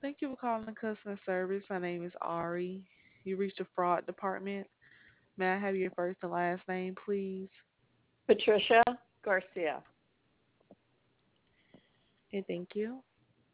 Thank you for calling the customer service. My name is Ari. You reached the fraud department. May I have your first and last name, please? Patricia Garcia. Okay, thank you.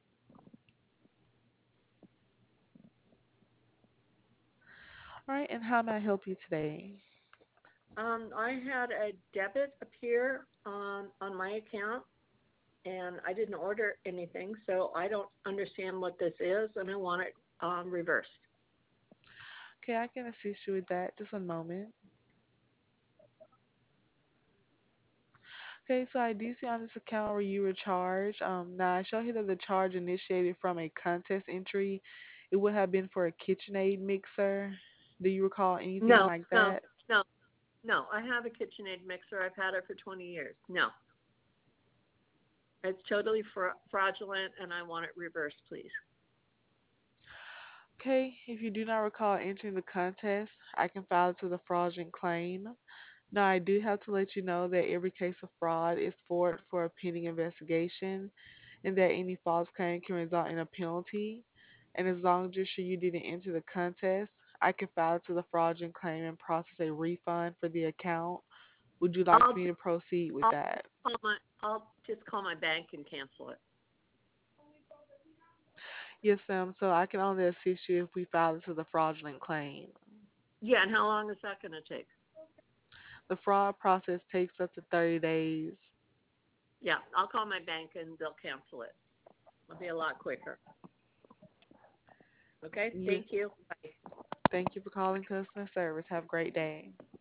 All right, and how may I help you today? I had a debit appear on my account, and I didn't order anything, so I don't understand what this is, and I want it reversed. Okay, I can assist you with that. Just one moment. Okay, so I do see on this account where you were charged. Now I show here that the charge initiated from a contest entry. It would have been for a KitchenAid mixer. Do you recall anything No, like no, that? no, no. I have a KitchenAid mixer. I've had it for 20 years. No, it's totally fraudulent, and I want it reversed, please. Okay, if you do not recall entering the contest, I can file it to the fraudulent claim. Now, I do have to let you know that every case of fraud is forwarded for a pending investigation and that any false claim can result in a penalty. And as long as you're sure you didn't enter the contest, I can file it to the fraudulent claim and process a refund for the account. Would you like I'll for me to proceed with I'll that? I'll just call my bank and cancel it. Yes, ma'am. So I can only assist you if we file it to the fraudulent claim. Yeah, and how long is that going to take? The fraud process takes up to 30 days. Yeah, I'll call my bank and they'll cancel it. It'll be a lot quicker. Okay, Yes. thank you. Bye. Thank you for calling customer service. Have a great day.